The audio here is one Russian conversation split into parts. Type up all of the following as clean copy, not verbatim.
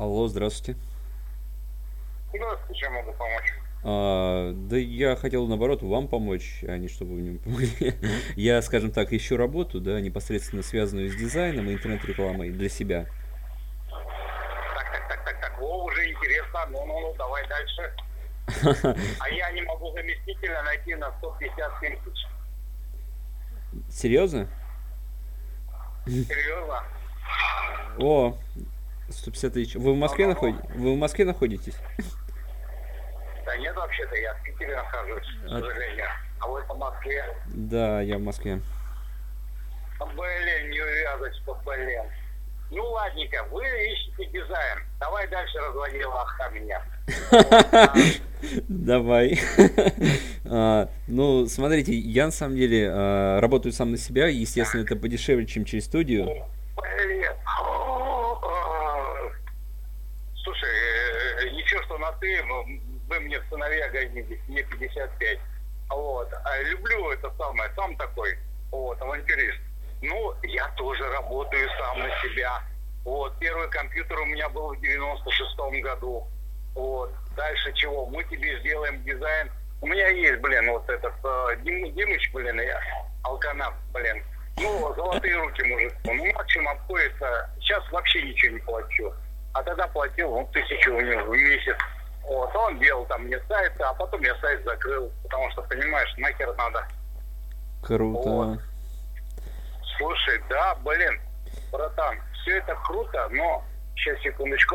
Алло, здравствуйте. Здравствуйте, чем могу помочь? Да я хотел наоборот вам помочь, а не чтобы вы мне помогли. Я, скажем так, ищу работу, да, непосредственно связанную с дизайном и интернет-рекламой для себя. Так. О, уже интересно. Ну, давай дальше. А я не могу заместителя найти на 150 тысяч. Серьезно? Серьезно? О, 150 тысяч. Вы в Москве Ну. находитесь? Вы в Москве находитесь? Да нет, вообще-то я в Питере нахожусь, к А, сожалению. А вы по Москве? да, я в Москве. Блин, не увязать, что блин. Ну, ладненько, вы ищете дизайн. Давай дальше разводи лоха меня. Вот, Давай. Ну, смотрите, я на самом деле работаю сам на себя, и, естественно, это подешевле, чем через студию. блин. Слушай, ничего, что на ты, вы мне в сыновья годитесь, мне 55. Вот. А люблю это самое, сам такой, вот, авантюрист. Ну, я тоже работаю сам на себя. Вот, первый компьютер у меня был в 96-м году. Вот. Дальше чего? Мы тебе сделаем дизайн. У меня есть, блин, вот этот Димыч, блин, я алканав, блин. Ну, золотые руки, мужик. Ну, максимум обходится. Сейчас вообще ничего не плачу. А тогда платил, 1000 у него в месяц. Вот, он делал там мне сайт, а потом я сайт закрыл. Потому что, понимаешь, нахер надо. Вот. Круто. Слушай, да, блин, братан, все это круто, но... Сейчас, секундочку.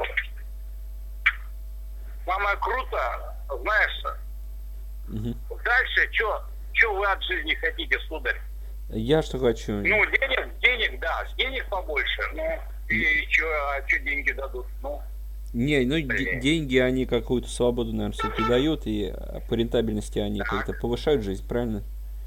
Самое круто, знаешь, Мгм. дальше, что вы от жизни хотите, сударь? Я что хочу? Ну, денег, да, денег побольше. Ну, и что деньги дадут? Ну, Не, ну блин. деньги, они какую-то свободу, наверное, все-таки дают, и по рентабельности они как-то Так. повышают жизнь, правильно?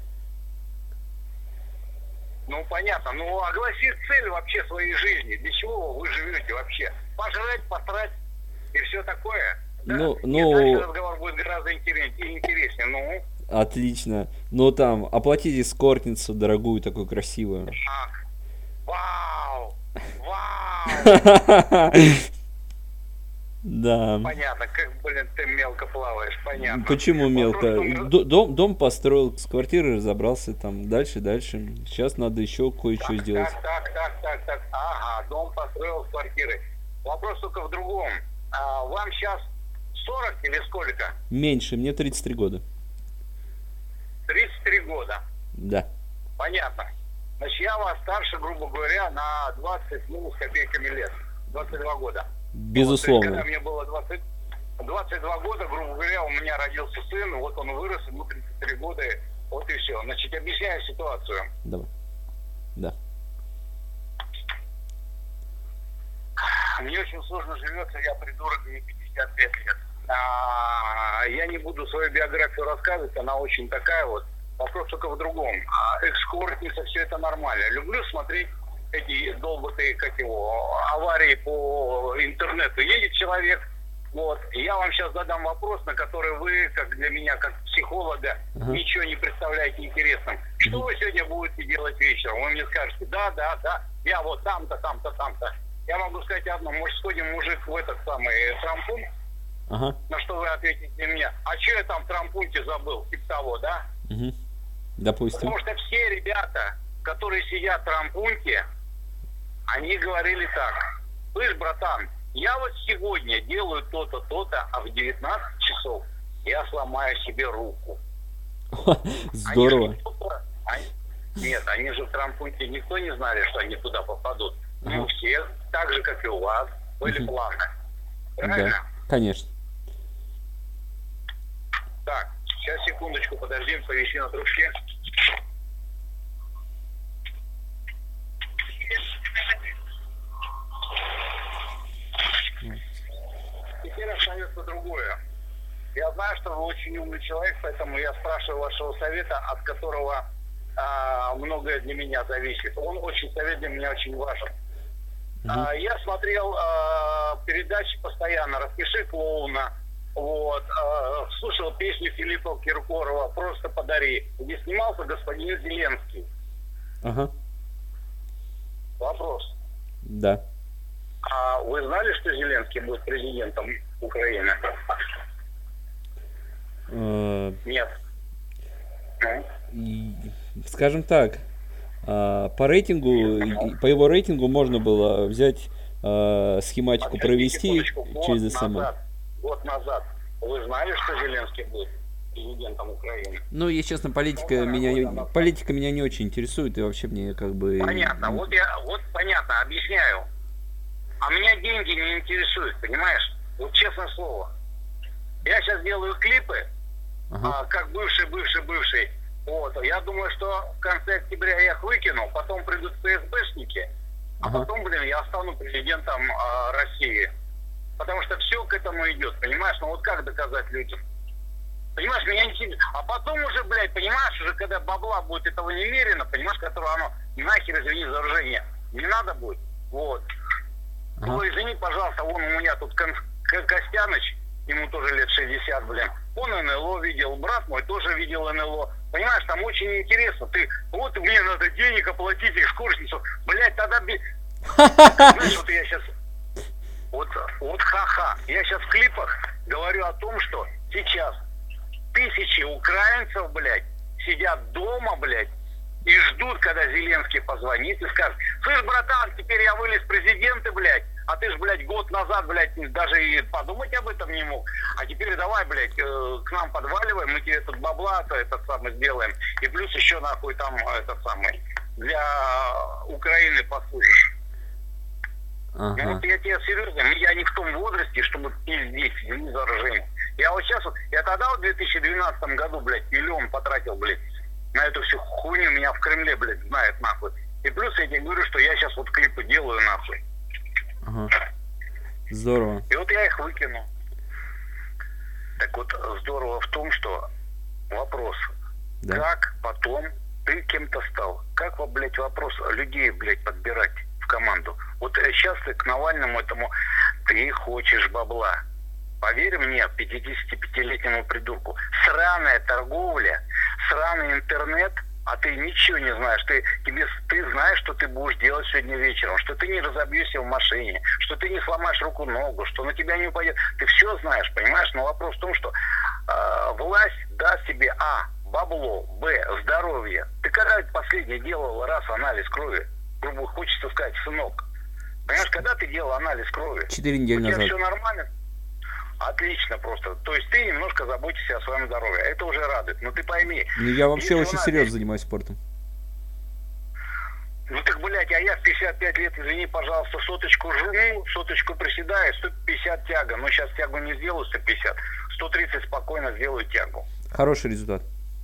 Ну, понятно. Ну, огласи цель вообще своей жизни. Для чего вы живете вообще? Пожрать, посрать и все такое. Да? Ну, Нет, дальше ну, разговор будет гораздо интереснее. Ну, отлично. Но там, оплатите эскортницу дорогую, такую красивую. ах, вау, вау. Да. Понятно, как, блин, ты мелко плаваешь, понятно. Почему Вопрос мелко? номер... Дом построил, с квартиры разобрался, там, дальше. Сейчас надо еще кое-что сделать. Так. Ага, дом построил с квартирой. Вопрос только в другом. Вам сейчас 40 или сколько? Меньше, мне 33 года. 33 года. Да. Понятно. Значит, я вас старше, грубо говоря, на 20, ну, с копейками лет. 22 года. Вот, то есть, когда Безусловно. мне было 22 года, грубо говоря, у меня родился сын, вот он вырос, ему 33 года, вот и все. Значит, объясняю ситуацию. Давай. Да. Мне очень сложно живется, я придурок, мне 55 лет. Я не буду свою биографию рассказывать, она очень такая вот. Вопрос только в другом. Экскортница, все это нормально. Люблю смотреть эти долбатые, как его, аварии по интернету. Едет человек, вот. И я вам сейчас задам вопрос, на который вы, как для меня, как психолога, Ага. ничего не представляете интересным. Что вы сегодня будете делать вечером? Вы мне скажете, да, я вот там-то. Я могу сказать одно, может, сходим, мужик, в этот самый трампун, Ага. на что вы ответите мне, а что я там в трампунте забыл, типа того, да? Угу. Допустим. Потому что все ребята, которые сидят в трампунте, они говорили так, слышь, братан, я вот сегодня делаю то-то, то-то, а в 19 часов я сломаю себе руку. Здорово. Нет, они же в трампунте, никто не знали, что они туда попадут. Ага. У всех, так же, как и у вас, были планы. Да, Правильно? конечно. Так, сейчас, секундочку, подожди, повиси на трубке. Теперь остается другое. Я знаю, что вы очень умный человек, поэтому я спрашиваю вашего совета, от которого многое для меня зависит. Совет для меня очень важен. Я смотрел передачи постоянно, «Распиши клоуна», вот, слушал песню Филиппа Киркорова «Просто подари», где снимался господин Зеленский. Ага. Вопрос. Да. А вы знали, что Зеленский будет президентом Украины? Нет. Ну? Скажем так, по рейтингу, по его рейтингу можно было взять схематику, Подождите провести секундочку. через СММ. Год назад вы знали, что Зеленский будет президентом Украины? Ну, если честно, политика меня не очень интересует, и вообще мне как бы... Понятно. Вот понятно, объясняю. А меня деньги не интересуют, понимаешь? Вот честное слово. Я сейчас делаю клипы, как бывший. Вот. Я думаю, что в конце октября я их выкину, потом придут ФСБшники, а потом, я стану президентом России. Потому что все к этому идет, понимаешь? Ну вот как доказать людям? Понимаешь, меня не сильно. А потом уже, понимаешь, уже когда бабла будет этого немерено, понимаешь, которого оно нахер, извини за выражение, не надо будет. Вот. Ну, извини, пожалуйста, вон у меня тут Костяныч, ему тоже лет 60, он НЛО видел, брат мой тоже видел НЛО. Понимаешь, там очень интересно. Вот мне надо денег оплатить экскурсницу. Тогда... Знаешь, вот я сейчас... Вот ха-ха. Я сейчас в клипах говорю о том, что сейчас тысячи украинцев, сидят дома, и ждут, когда Зеленский позвонит и скажет: слышь, братан, теперь я вылез президенты, а ты ж, год назад, даже и подумать об этом не мог. А теперь давай, к нам подваливай, мы тебе тут бабла-то этот самый сделаем. И плюс еще нахуй там этот самый для Украины послужишь. Ну вот я тебе серьезно, я не в том возрасте, чтобы пиздеть, извини за выражение. Я вот сейчас, я тогда в 2012 году, миллион потратил, на эту всю хуйню, меня в Кремле, знают нахуй. И плюс я тебе говорю, что я сейчас вот клипы делаю нахуй. Здорово. И вот я их выкину. Так вот, здорово в том, что вопрос, как потом ты кем-то стал? Как, вопрос людей, подбирать в команду? Вот сейчас ты к Навальному этому, ты хочешь бабла. Поверь мне, 55-летнему придурку, сраная торговля, сраный интернет, а ты ничего не знаешь. Ты знаешь, что ты будешь делать сегодня вечером, что ты не разобьешься в машине, что ты не сломаешь руку-ногу, что на тебя не упадет. Ты все знаешь, понимаешь? Но вопрос в том, что власть даст тебе бабло, здоровье. Ты когда последнее делал анализ крови? Грубо хочется сказать, сынок. Понимаешь, когда ты делал анализ крови? 4 недели назад. У тебя все нормально? Отлично просто. То есть ты немножко заботишься о своем здоровье. Это уже радует. Но ты пойми. Я вообще очень серьезно занимаюсь спортом. Ну так, а я в 55 лет, извини, пожалуйста, соточку жму, соточку приседаю, 150 тяга. Но сейчас тягу не сделаю 150. 130 спокойно сделаю тягу. Хороший результат.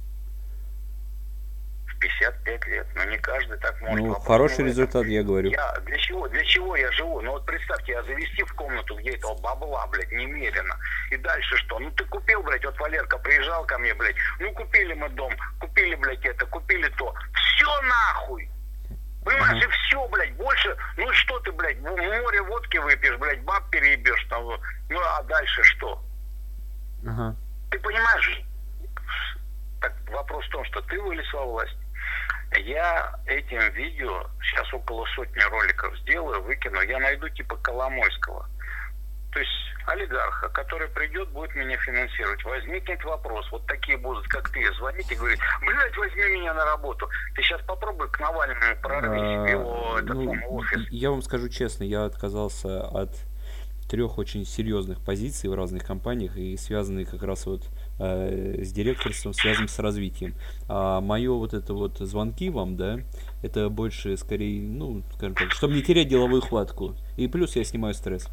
55 лет. Но не каждый так может. Ну, хороший результат, я говорю. Для чего я живу? Ну вот представьте, я завести в комнату, где этого бабла, немерено. И дальше что? Ну ты купил, вот Валерка приезжал ко мне, ну купили мы дом, купили, это, купили то. Все нахуй! Понимаешь, и все, больше, ну что ты, в море водки выпьешь, баб переебешь там, ну а дальше что? Ты понимаешь? Так вопрос в том, что ты вылез во власть. Я этим видео, сейчас около сотни роликов сделаю, выкину, я найду типа Коломойского. То есть олигарха, который придет, будет меня финансировать. Возникнет вопрос, вот такие будут, как ты, звонить и говорить: возьми меня на работу. Ты сейчас попробуй к Навальному прорви себе его офис. Я вам скажу честно, я отказался от 3 очень серьезных позиций в разных компаниях и связанные как раз с директорством, связанным с развитием. А мое звонки вам, это больше скорее, скажем так, чтобы не терять деловую хватку. И плюс я снимаю стресс.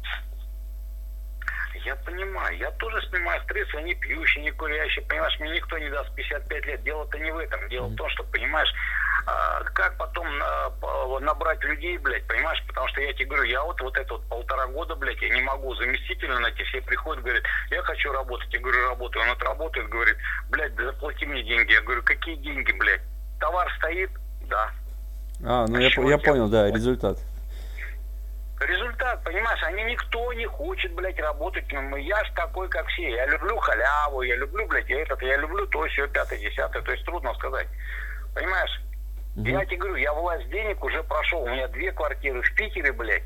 Я понимаю, я тоже снимаю стресс, я не пьющий, не курящий, понимаешь, мне никто не даст 55 лет. Дело-то не в этом, дело в том, что, понимаешь, как потом набрать людей, понимаешь, потому что я тебе говорю, я вот это 1,5 года, я не могу заместителя найти, все приходят, говорят: я хочу работать, я говорю: работаю, он отработает, говорит: заплати мне деньги, я говорю: какие деньги, товар стоит, да. Я понял, результат. Результат, понимаешь, никто не хочет, работать. Я ж такой, как все. Я люблю халяву, я люблю, я люблю то, все, 5-10. То есть трудно сказать. Понимаешь? Я тебе говорю, я власть денег уже прошел. У меня 2 квартиры в Питере,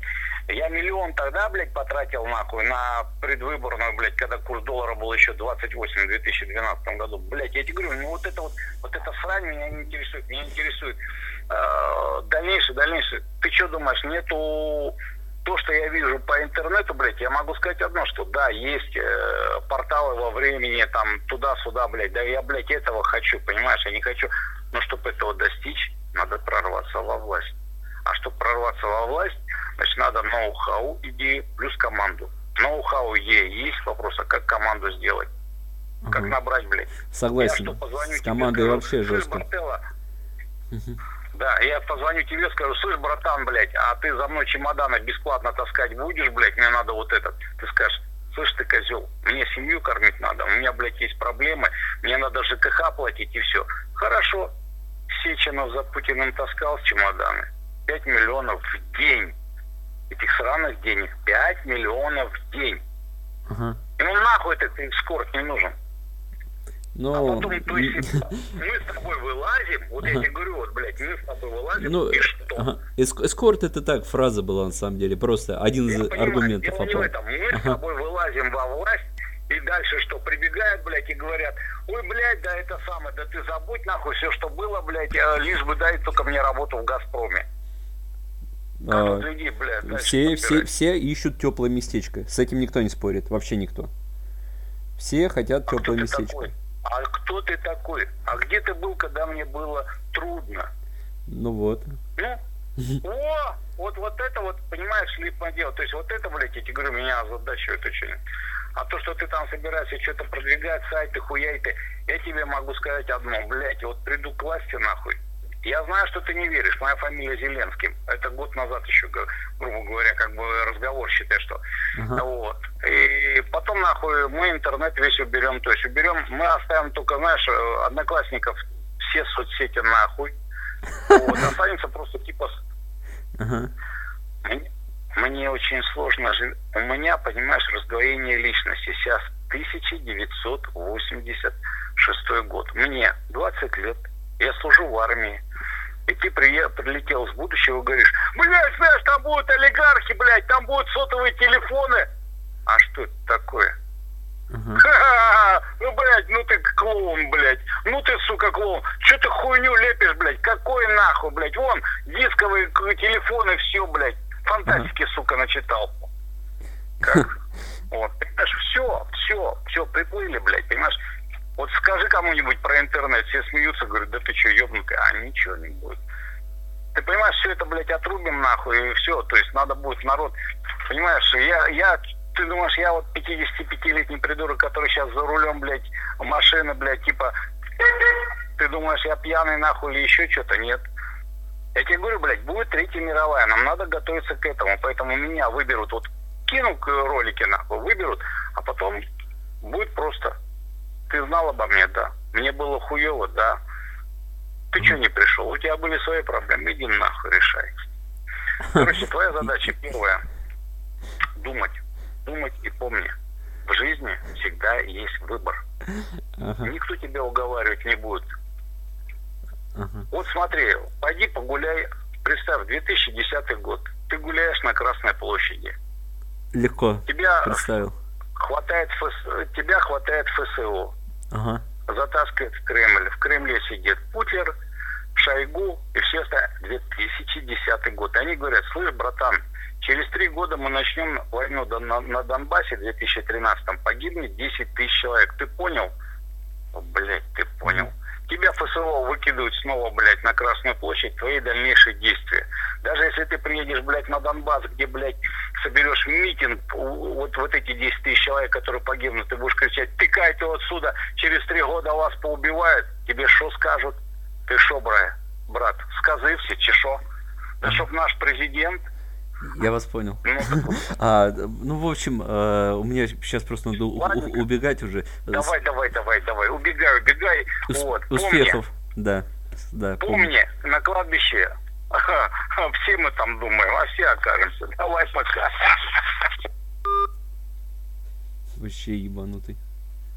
Я миллион тогда, блядь, потратил нахуй на предвыборную, блядь, когда курс доллара был еще 28 в 2012 году. Блядь, я тебе говорю, ну вот эта срань меня не интересует. Меня интересует дальнейшее. Ты что думаешь, нету то, что я вижу по интернету, блядь, я могу сказать одно, что да, есть порталы во времени, там, туда-сюда, блядь, да я, блядь, этого хочу, понимаешь, я не хочу, но чтобы этого достичь, надо прорваться во власть. А чтобы прорваться во власть, значит, надо ноу-хау, идеи плюс команду. Ноу-хау есть вопрос, а как команду сделать? Как набрать, блядь? Согласен. Я что, позвоню С тебе, командой скажу, вообще жестко. Бартелло, да, я позвоню тебе, скажу, слышь, братан, блядь, а ты за мной чемоданы бесплатно таскать будешь, блядь, мне надо вот этот. Ты скажешь, слышь ты, козел, мне семью кормить надо, у меня, блядь, есть проблемы, мне надо ЖКХ платить и все. Хорошо, Сеченов за Путиным таскал с чемоданы. 5 миллионов в день. Этих сраных денег. 5 миллионов в день. Ему нахуй этот эскорт не нужен. Но... А потом, то есть, мы с тобой вылазим, вот я тебе говорю, вот, блядь, мы с тобой вылазим, и что? Эскорт это так, фраза была на самом деле, просто один из аргументов. Дело не в этом. Мы с тобой вылазим во власть, и дальше что, прибегают, блядь, и говорят, ой, блядь, да это самое, да ты забудь нахуй все, что было, блядь, лишь бы дай только мне работу в «Газпроме». Людей, блядь, все ищут теплое местечко. С этим никто не спорит, вообще никто. Все хотят теплое местечко. А кто ты такой? А где ты был, когда мне было трудно? Ну вот. Вот это вот, понимаешь, липное дело. То есть вот это, блядь, я тебе говорю, меня озадачивает очень. А то, что ты там собираешься что-то продвигать, сайты, хуяй ты, я тебе могу сказать одно, блядь, вот приду к власти нахуй. Я знаю, что ты не веришь. Моя фамилия Зеленский. Это год назад еще, грубо говоря, как бы разговор, считай, что. Вот. И потом, нахуй, мы интернет весь уберем. То есть уберем, мы оставим только, знаешь, одноклассников, все соцсети нахуй. Вот. Останется просто типа... Мне очень сложно жить. У меня, понимаешь, раздвоение личности. Сейчас 1986 год. Мне 20 лет. Я служу в армии. И ты прилетел с будущего и говоришь, блядь, знаешь, там будут олигархи, блядь, там будут сотовые телефоны. А что это такое? Ну, блядь, ну ты клоун, блядь. Ну ты, сука, клоун. Че ты хуйню лепишь, блядь? Какой нахуй, блядь? Вон, дисковые телефоны, все, блядь. Фантастики, сука, начитал. Как? Вот, понимаешь, все, приплыли, блядь, понимаешь? Вот скажи кому-нибудь про интернет, все смеются, говорят, да ты что, ебнутый, а ничего не будет. Ты понимаешь, все это, блядь, отрубим нахуй, и все, то есть надо будет народ, понимаешь, ты думаешь, я вот 55-летний придурок, который сейчас за рулем, блядь, машины, блядь, типа, ты думаешь, я пьяный нахуй или еще что-то? Нет. Я тебе говорю, блядь, будет Третья мировая, нам надо готовиться к этому, поэтому меня выберут, вот кину ролики нахуй, выберут, а потом будет просто... Ты знал обо мне, да. Мне было хуево, да. Ты что не пришел? У тебя были свои проблемы, иди нахуй решай. Короче, твоя задача первая. Думать и помни. В жизни всегда есть выбор. Никто тебя уговаривать не будет. Вот смотри, пойди погуляй. Представь, 2010 год. Ты гуляешь на Красной площади. Легко представил. Тебя хватает ФСО. Затаскивает в Кремль. В Кремле сидит Путлер, Шойгу и все остальные. 2010 год. Они говорят, слышь, братан, через 3 года мы начнем войну на Донбассе в 2013-м. Погибнет 10 тысяч человек. Ты понял? Блять, ты понял. Тебя ФСО выкидывают снова, блядь, на Красную площадь, твои дальнейшие действия. Даже если ты приедешь, блядь, на Донбасс, где, блядь, соберешь митинг, вот эти 10 тысяч человек, которые погибнут, ты будешь кричать, тыкайте отсюда, через 3 года вас поубивают, тебе что скажут? Ты шо, брат, сказы все, чешо? Да чтоб наш президент... Я вас понял. Ну, в общем, у меня сейчас просто надо убегать уже. Давай, убегай. Вот. Успехов, да. Помни, на кладбище все мы там думаем, а все окажемся. Давай, пока. Вообще ебанутый.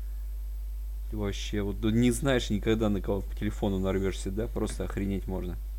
Вообще, вот не знаешь никогда, на кого по телефону нарвешься, да? Просто охренеть можно.